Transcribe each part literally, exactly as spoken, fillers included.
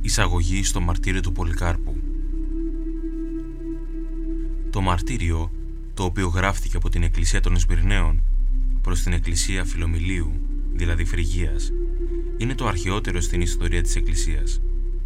Εισαγωγή στο μαρτύριο του Πολυκάρπου. Το μαρτύριο, το οποίο γράφτηκε από την Εκκλησία των Σμυρναίων προς την Εκκλησία Φιλομηλίου, δηλαδή Φρυγίας, είναι το αρχαιότερο στην ιστορία της Εκκλησίας.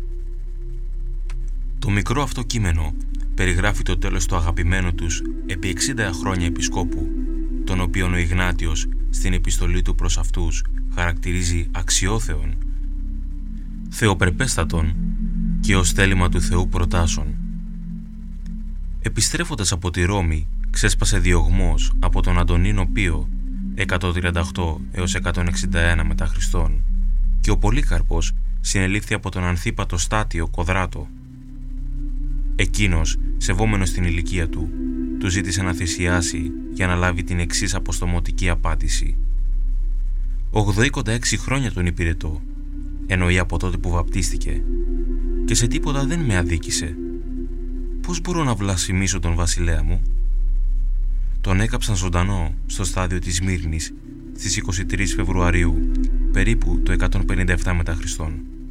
Το μικρό αυτό κείμενο περιγράφει το τέλος του αγαπημένου τους επί εξήντα χρόνια επισκόπου, τον οποίον ο Ιγνάτιος στην επιστολή του προς αυτούς χαρακτηρίζει αξιόθεον, θεοπρεπέστατον και ως θέλημα του Θεού προτάσεων. Επιστρέφοντας από τη Ρώμη, ξέσπασε διωγμός από τον Αντωνίνο Πίο εκατόν τριάντα οκτώ έως εκατόν εξήντα ένα μετά Χριστόν και ο Πολύκαρπος συνελήφθη από τον Ανθίπατο Στάτιο Κοδράτο. Εκείνος, σεβόμενος την ηλικία του, του ζήτησε να θυσιάσει για να λάβει την εξής αποστομωτική απάντηση. ογδοήκοντα έξι χρόνια τον υπηρετώ, εννοεί από τότε που βαπτίστηκε, και σε τίποτα δεν με αδίκησε. Πώς μπορώ να βλασφημίσω τον βασιλέα μου? Τον έκαψαν ζωντανό στο στάδιο της Σμύρνης στις είκοσι τρεις Φεβρουαρίου, περίπου το εκατόν πενήντα επτά μετά Χριστόν.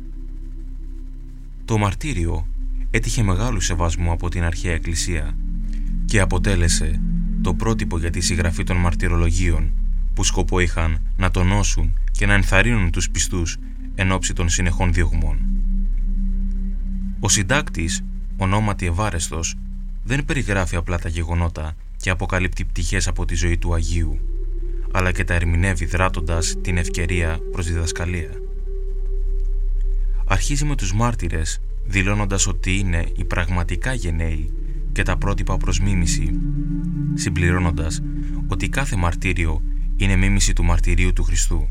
Το μαρτύριο έτυχε μεγάλου σεβασμού από την αρχαία Εκκλησία και αποτέλεσε το πρότυπο για τη συγγραφή των μαρτυρολογίων, που σκοπό είχαν να τονώσουν και να ενθαρρύνουν τους πιστούς εν ώψη των συνεχών διωγμών. Ο συντάκτης, ονόματι Ευάρεστος, δεν περιγράφει απλά τα γεγονότα και αποκαλύπτει πτυχές από τη ζωή του Αγίου, αλλά και τα ερμηνεύει δράτοντας την ευκαιρία προς διδασκαλία. Αρχίζει με τους μάρτυρες, δηλώνοντας ότι είναι οι πραγματικά γενναίοι και τα πρότυπα προς μίμηση, συμπληρώνοντας ότι κάθε μαρτύριο είναι μίμηση του μαρτυρίου του Χριστού.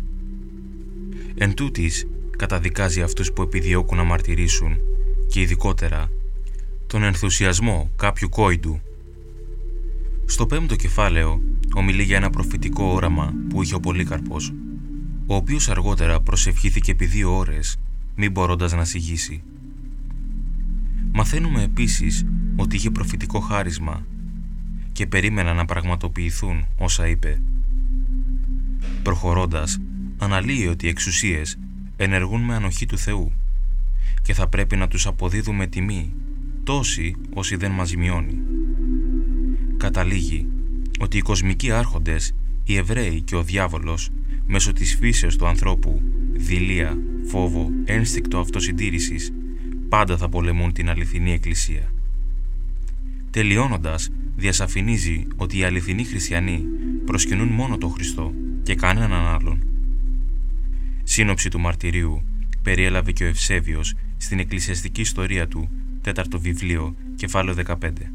Εν τούτοις, καταδικάζει αυτούς που επιδιώκουν να μαρτυρήσουν και ειδικότερα τον ενθουσιασμό κάποιου κόηντου. Στο πέμπτο κεφάλαιο ομιλεί για ένα προφητικό όραμα που είχε ο Πολύκαρπος, ο οποίος αργότερα προσευχήθηκε επί δύο ώρες, μη μπορώντας να συγγύσει. Μαθαίνουμε επίσης ότι είχε προφητικό χάρισμα και περίμενα να πραγματοποιηθούν όσα είπε. Προχωρώντας, αναλύει ότι οι εξουσίες ενεργούν με ανοχή του Θεού και θα πρέπει να τους αποδίδουμε τιμή τόση όσοι δεν μας ζημιώνει. Καταλήγει ότι οι κοσμικοί άρχοντες, οι Εβραίοι και ο διάβολος, μέσω της φύσεως του ανθρώπου, δειλία, φόβο, ένστικτο αυτοσυντήρησης, πάντα θα πολεμούν την αληθινή Εκκλησία. Τελειώνοντας, διασαφηνίζει ότι οι αληθινοί χριστιανοί προσκυνούν μόνο τον Χριστό και κανέναν άλλον. Σύνοψη του μαρτυρίου περιέλαβε και ο Ευσέβιος στην εκκλησιαστική ιστορία του, τέταρτο βιβλίο, κεφάλαιο δεκαπέντε.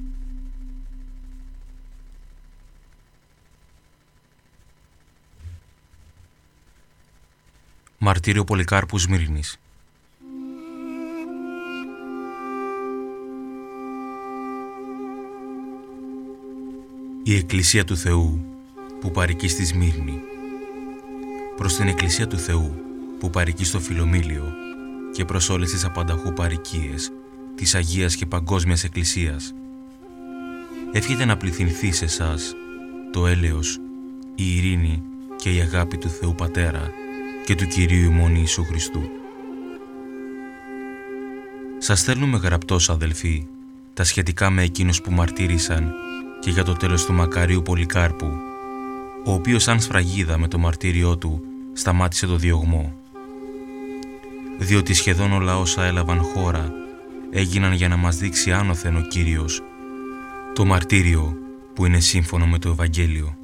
Μαρτύριο Πολυκάρπου Σμύρνης. Η Εκκλησία του Θεού που παροικεί στη Σμύρνη. Προς την Εκκλησία του Θεού που παροικεί στο Φιλομήλιο και προς όλες τις απανταχού παροικίες της Αγίας και Παγκόσμιας Εκκλησίας. Εύχεται να πληθυνθεί σε εσάς το έλεος, η ειρήνη και η αγάπη του Θεού Πατέρα και του Κυρίου ημών Ιησού Χριστού. Σας στέλνουμε γραπτός, αδελφοί, τα σχετικά με εκείνους που μαρτύρησαν και για το τέλος του μακαρίου Πολυκάρπου, ο οποίος σαν σφραγίδα με το μαρτύριό του σταμάτησε το διωγμό. Διότι σχεδόν όλα όσα έλαβαν χώρα έγιναν για να μας δείξει άνωθεν ο Κύριος το μαρτύριο που είναι σύμφωνο με το Ευαγγέλιο.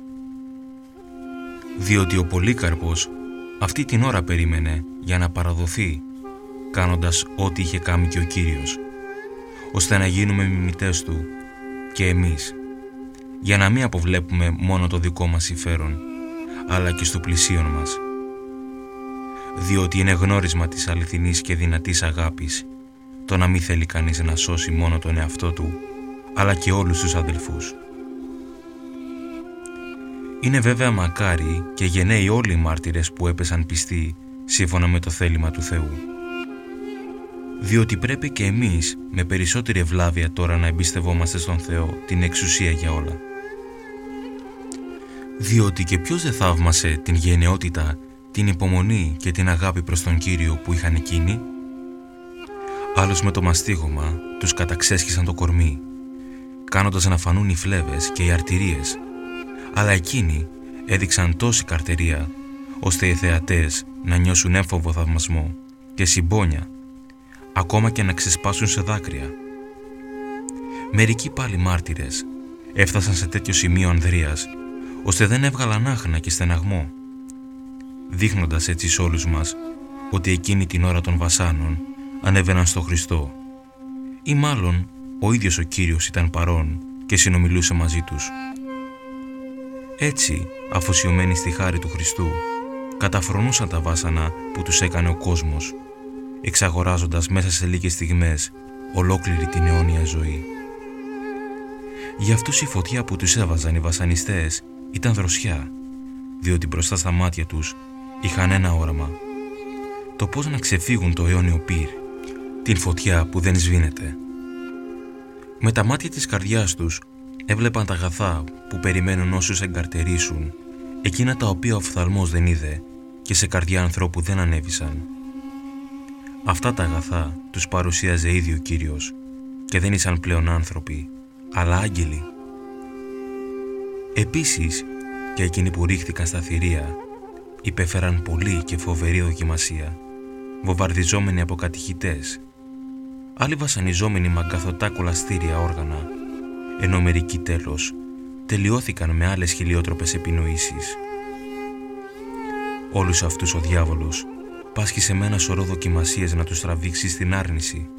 Διότι ο Πολύκαρπος αυτή την ώρα περίμενε για να παραδοθεί, κάνοντας ό,τι είχε κάνει και ο Κύριος, ώστε να γίνουμε μιμητές του και εμείς, για να μην αποβλέπουμε μόνο το δικό μας συμφέρον, αλλά και στο πλησίον μας. Διότι είναι γνώρισμα της αληθινής και δυνατής αγάπης το να μην θέλει κανείς να σώσει μόνο τον εαυτό του, αλλά και όλους τους αδελφούς. Είναι βέβαια μακάρι και γενναίοι όλοι οι μάρτυρες που έπεσαν πιστοί σύμφωνα με το θέλημα του Θεού. Διότι πρέπει και εμείς με περισσότερη ευλάβεια τώρα να εμπιστευόμαστε στον Θεό την εξουσία για όλα. Διότι και ποιος δεν θαύμασε την γενναιότητα, την υπομονή και την αγάπη προς τον Κύριο που είχαν εκείνοι? Άλλους με το μαστίγωμα τους καταξέσχισαν το κορμί, κάνοντας να φανούν οι φλέβες και οι αρτηρίες, αλλά εκείνοι έδειξαν τόση καρτερία, ώστε οι θεατές να νιώσουν έμφοβο θαυμασμό και συμπόνια, ακόμα και να ξεσπάσουν σε δάκρυα. Μερικοί πάλι μάρτυρες έφτασαν σε τέτοιο σημείο ανδρείας, ώστε δεν έβγαλαν άχνα και στεναγμό, δείχνοντας έτσι σε όλους μας ότι εκείνη την ώρα των βασάνων ανέβαιναν στο Χριστό, ή μάλλον ο ίδιος ο Κύριος ήταν παρόν και συνομιλούσε μαζί τους. Έτσι, αφοσιωμένοι στη χάρη του Χριστού, καταφρονούσαν τα βάσανα που τους έκανε ο κόσμος, εξαγοράζοντας μέσα σε λίγες στιγμές ολόκληρη την αιώνια ζωή. Για αυτούς η φωτιά που τους έβαζαν οι βασανιστές ήταν δροσιά, διότι μπροστά στα μάτια τους είχαν ένα όραμα: το πώς να ξεφύγουν το αιώνιο πυρ, την φωτιά που δεν σβήνεται. Με τα μάτια της καρδιάς τους έβλεπαν τα αγαθά που περιμένουν όσους εγκαρτερήσουν, εκείνα τα οποία ο οφθαλμός δεν είδε και σε καρδιά ανθρώπου δεν ανέβησαν. Αυτά τα αγαθά τους παρουσίαζε ήδη ο Κύριος και δεν ήσαν πλέον άνθρωποι, αλλά άγγελοι. Επίσης, και εκείνοι που ρίχθηκαν στα θηρία υπέφεραν πολλή και φοβερή δοκιμασία, βομβαρδιζόμενοι από κατηχητές, άλλοι βασανιζόμενοι με αγκαθωτά κολαστήρια όργανα, ενώ μερικοί τέλος τελειώθηκαν με άλλες χιλιότροπες επινοήσεις. Όλους αυτούς ο διάβολος πάσχισε με ένα σωρό δοκιμασίες να τους τραβήξει στην άρνηση.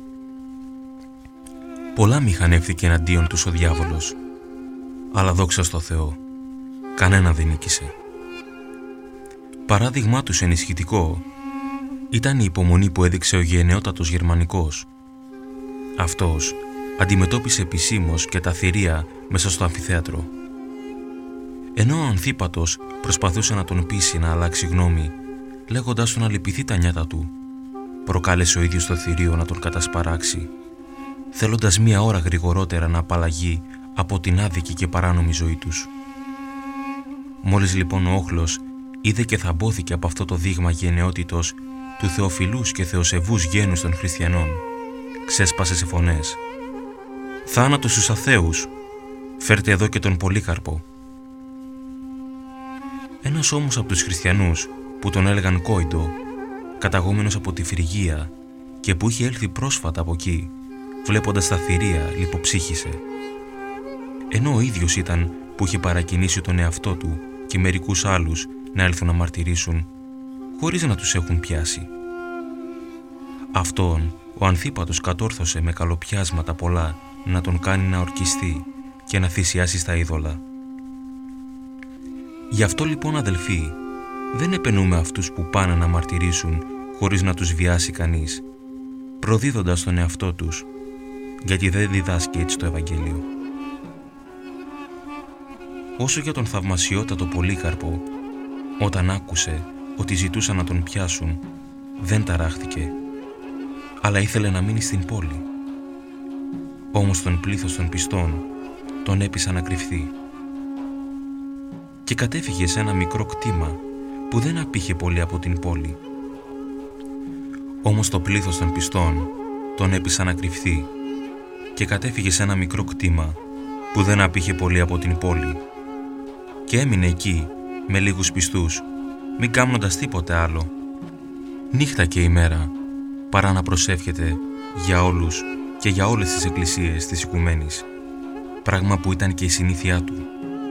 Πολλά μηχανεύτηκε εναντίον τους ο διάβολος, αλλά δόξα στο Θεό, κανένα δεν νίκησε. Παράδειγμά τους ενισχυτικό ήταν η υπομονή που έδειξε ο γενναιότατος Γερμανικός. Αυτός αντιμετώπισε επισήμως και τα θηρία μέσα στο αμφιθέατρο. Ενώ ο Ανθίπατος προσπαθούσε να τον πείσει να αλλάξει γνώμη, λέγοντας του να λυπηθεί τα νιάτα του, προκάλεσε ο ίδιος το θηρίο να τον κατασπαράξει, θέλοντας μία ώρα γρηγορότερα να απαλλαγεί από την άδικη και παράνομη ζωή τους. Μόλις λοιπόν ο όχλος είδε και θαμπόθηκε από αυτό το δείγμα γενναιότητος του θεοφιλούς και θεοσεβούς γένους των χριστιανών, ξέσπασε σε φωνές: «Θάνατος στους αθέους! Φέρτε εδώ και τον Πολύκαρπο!» Ένας όμως από τους χριστιανούς, που τον έλεγαν Κόιντο, καταγόμενος από τη Φρυγία και που είχε έλθει πρόσφατα από εκεί, βλέποντας τα θηρία, λιποψύχησε. Ενώ ο ίδιος ήταν που είχε παρακινήσει τον εαυτό του και μερικούς άλλους να έλθουν να μαρτυρήσουν, χωρίς να τους έχουν πιάσει. Αυτόν ο Ανθίπατος κατόρθωσε με καλοπιάσματα πολλά να τον κάνει να ορκιστεί και να θυσιάσει στα είδωλα. Γι' αυτό λοιπόν, αδελφοί, δεν επενούμε αυτούς που πάνε να μαρτυρήσουν χωρίς να τους βιάσει κανείς, προδίδοντας τον εαυτό τους, γιατί δεν διδάσκει έτσι το Ευαγγέλιο. Όσο για τον θαυμασιότατο Πολύκαρπο, όταν άκουσε ότι ζητούσαν να τον πιάσουν, δεν ταράχθηκε, αλλά ήθελε να μείνει στην πόλη. Όμως τον πλήθος των πιστών τον έπεισαν να κρυφθεί και κατέφυγε σε ένα μικρό κτήμα που δεν απήχε πολύ από την πόλη. Όμως το πλήθος των πιστών τον έπεισαν να κρυφθεί και κατέφυγε σε ένα μικρό κτήμα που δεν απήχε πολύ από την πόλη και έμεινε εκεί με λίγους πιστούς, μην κάνοντας τίποτε άλλο, νύχτα και ημέρα, παρά να προσεύχεται για όλους και για όλες τις εκκλησίες της οικουμένης, πράγμα που ήταν και η συνήθειά του.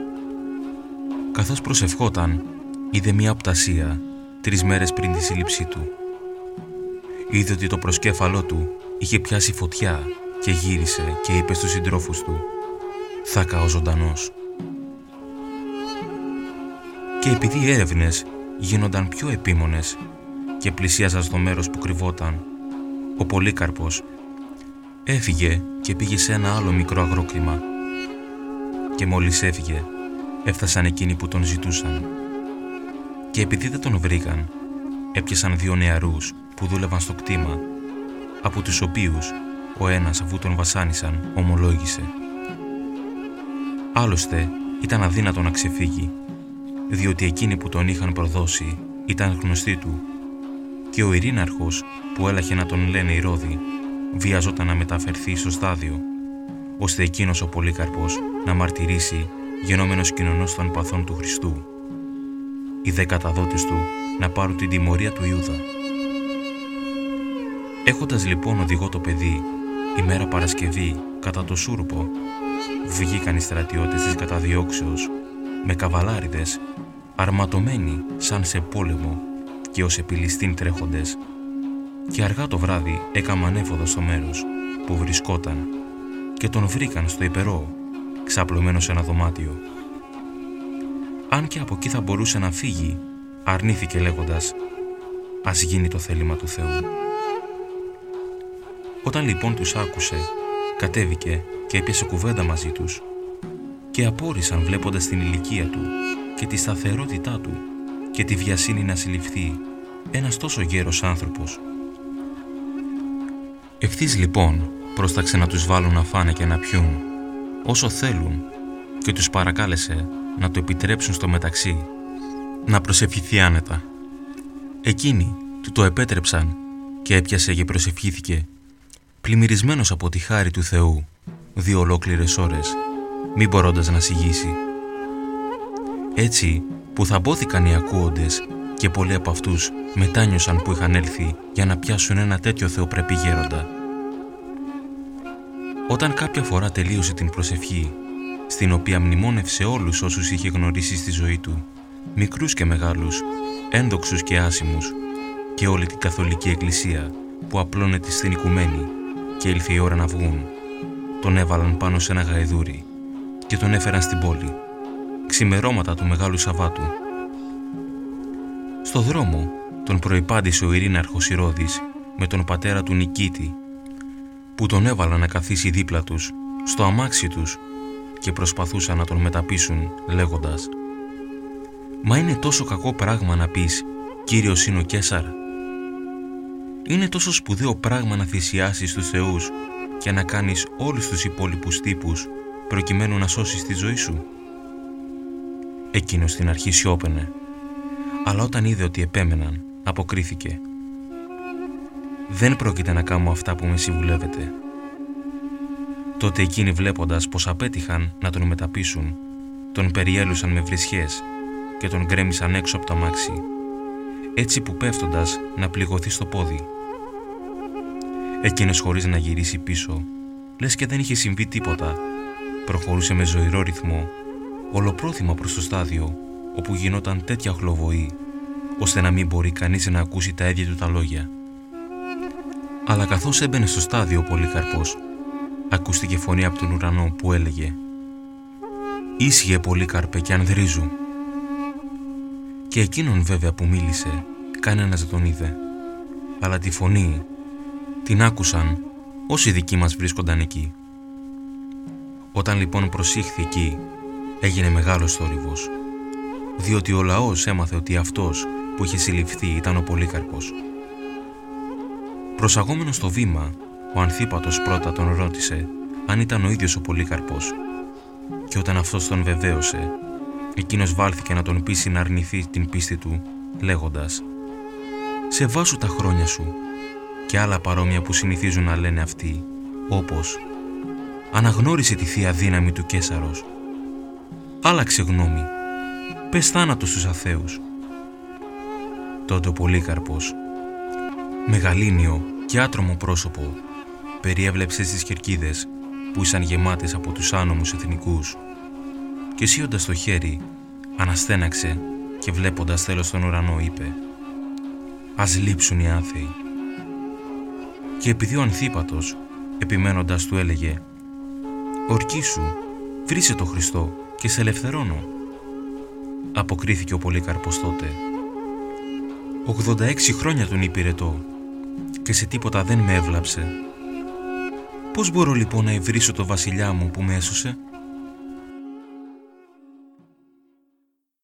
Καθώς προσευχόταν, είδε μία οπτασία τρεις μέρες πριν τη σύλληψή του. Είδε ότι το προσκέφαλό του είχε πιάσει φωτιά και γύρισε και είπε στους συντρόφους του: «Θα καώ ζωντανός». Και επειδή οι έρευνες γίνονταν πιο επίμονες και πλησίαζαν στο μέρος που κρυβόταν, ο Πολύκαρπος έφυγε και πήγε σε ένα άλλο μικρό αγρόκτημα. Και μόλις έφυγε, έφτασαν εκείνοι που τον ζητούσαν. Και επειδή δεν τον βρήκαν, έπιασαν δύο νεαρούς που δούλευαν στο κτήμα, από τους οποίους ο ένας, αφού τον βασάνισαν, ομολόγησε. Άλλωστε ήταν αδύνατο να ξεφύγει, διότι εκείνοι που τον είχαν προδώσει ήταν γνωστοί του και ο ειρήναρχος που έλαχε να τον λένε Ηρώδη βιαζόταν να μεταφερθεί στο στάδιο, ώστε εκείνος ο Πολύκαρπος να μαρτυρήσει γενόμενος κοινωνός των παθών του Χριστού. Οι δε καταδότες του να πάρουν την τιμωρία του Ιούδα. Έχοντας λοιπόν οδηγό το παιδί, ημέρα Παρασκευή κατά το Σούρουπο, βγήκαν οι στρατιώτες της καταδιώξεως με καβαλάριδες, αρματωμένοι σαν σε πόλεμο και ως επιλιστήν τρέχοντες, και αργά το βράδυ έκαμαν έφοδο στο μέρος που βρισκόταν και τον βρήκαν στο υπερό, ξαπλωμένο σε ένα δωμάτιο. Αν και από εκεί θα μπορούσε να φύγει, αρνήθηκε λέγοντας «Ας γίνει το θέλημα του Θεού». Όταν λοιπόν τους άκουσε, κατέβηκε και έπιασε κουβέντα μαζί τους και απόρρισαν βλέποντας την ηλικία του και τη σταθερότητά του και τη βιασύνη να συλληφθεί ένας τόσο γέρος άνθρωπος. Ευθύς λοιπόν πρόσταξε να τους βάλουν να φάνε και να πιούν όσο θέλουν και τους παρακάλεσε να το επιτρέψουν στο μεταξύ να προσευχηθεί άνετα. Εκείνοι του το επέτρεψαν και έπιασε και προσευχήθηκε, πλημμυρισμένος από τη χάρη του Θεού, δύο ολόκληρες ώρες, μη μπορώντας να σιγήσει. Έτσι που θαμπόθηκαν οι ακούοντες και πολλοί από αυτούς μετάνιωσαν που είχαν έλθει για να πιάσουν ένα τέτοιο θεοπρεπή γέροντα. Όταν κάποια φορά τελείωσε την προσευχή, στην οποία μνημόνευσε όλους όσους είχε γνωρίσει στη ζωή του, μικρούς και μεγάλους, ένδοξους και άσημους, και όλη την Καθολική Εκκλησία που απλώνεται στην οικουμένη, και ήλθε η ώρα να βγουν, τον έβαλαν πάνω σε ένα γαϊδούρι και τον έφεραν στην πόλη, ξημερώματα του Μεγάλου Σαββάτου. Στο δρόμο τον προϋπάντησε ο ειρήναρχος Ηρώδης με τον πατέρα του Νικήτη, που τον έβαλαν να καθίσει δίπλα τους στο αμάξι τους και προσπαθούσαν να τον μεταπείσουν λέγοντας «Μα είναι τόσο κακό πράγμα να πεις Κύριος είναι ο Καίσαρ? Είναι τόσο σπουδαίο πράγμα να θυσιάσεις τους θεούς και να κάνεις όλους τους υπόλοιπους τύπους προκειμένου να σώσεις τη ζωή σου?» Εκείνος στην αρχή σιώπαινε, αλλά όταν είδε ότι επέμεναν, αποκρίθηκε «Δεν πρόκειται να κάνω αυτά που με συμβουλεύετε». Τότε εκείνοι, βλέποντας πως απέτυχαν να τον μεταπείσουν, τον περιέλουσαν με βρισιές και τον γκρέμισαν έξω από το αμάξι, έτσι που πέφτοντας να πληγωθεί στο πόδι. Εκείνος, χωρίς να γυρίσει πίσω, λες και δεν είχε συμβεί τίποτα, προχωρούσε με ζωηρό ρυθμό, ολοπρόθυμα προς το στάδιο όπου γινόταν τέτοια χλωβοή, ώστε να μην μπορεί κανείς να ακούσει τα ίδια του τα λόγια. Αλλά καθώς έμπαινε στο στάδιο ο Πολύκαρπος, ακούστηκε φωνή από τον ουρανό που έλεγε «Ίσχυε Πολύκαρπε και Ανδρίζου». Και εκείνον βέβαια που μίλησε, κανένας δεν τον είδε, αλλά τη φωνή την άκουσαν όσοι δικοί μας βρίσκονταν εκεί. Όταν λοιπόν προσήχθη εκεί, έγινε μεγάλος θόρυβος, διότι ο λαός έμαθε ότι αυτός που είχε συλληφθεί ήταν ο Πολύκαρπος. Προσαγόμενος στο βήμα, ο Ανθίπατος πρώτα τον ρώτησε αν ήταν ο ίδιος ο Πολύκαρπος, και όταν αυτός τον βεβαίωσε, εκείνος βάλθηκε να τον πείσει να αρνηθεί την πίστη του, λέγοντας «Σεβάσου τα χρόνια σου» και άλλα παρόμοια που συνηθίζουν να λένε αυτοί, όπως «Αναγνώρισε τη θεία δύναμη του Καίσαρος», «Άλλαξε γνώμη», «Πες θάνατο στους αθέους». Τότε ο Πολύκαρπος, μεγαλύνιο και άτρωμο πρόσωπο, περιέβλεψε στις κερκίδες που ήσαν γεμάτες από τους άνομους εθνικούς και σύοντας το χέρι αναστέναξε και βλέποντας τέλος στον ουρανό είπε «Ας λείψουν οι άθεοι». Και επειδή ο Ανθίπατος επιμένοντας του έλεγε «Ορκίσου, βρίσε το Χριστό και σε ελευθερώνω», αποκρίθηκε ο Πολύκαρπος τότε «ογδόντα έξι χρόνια τον υπηρετώ και σε τίποτα δεν με έβλαψε. Πώς μπορώ λοιπόν να ευρύσω το βασιλιά μου που με έσωσε?»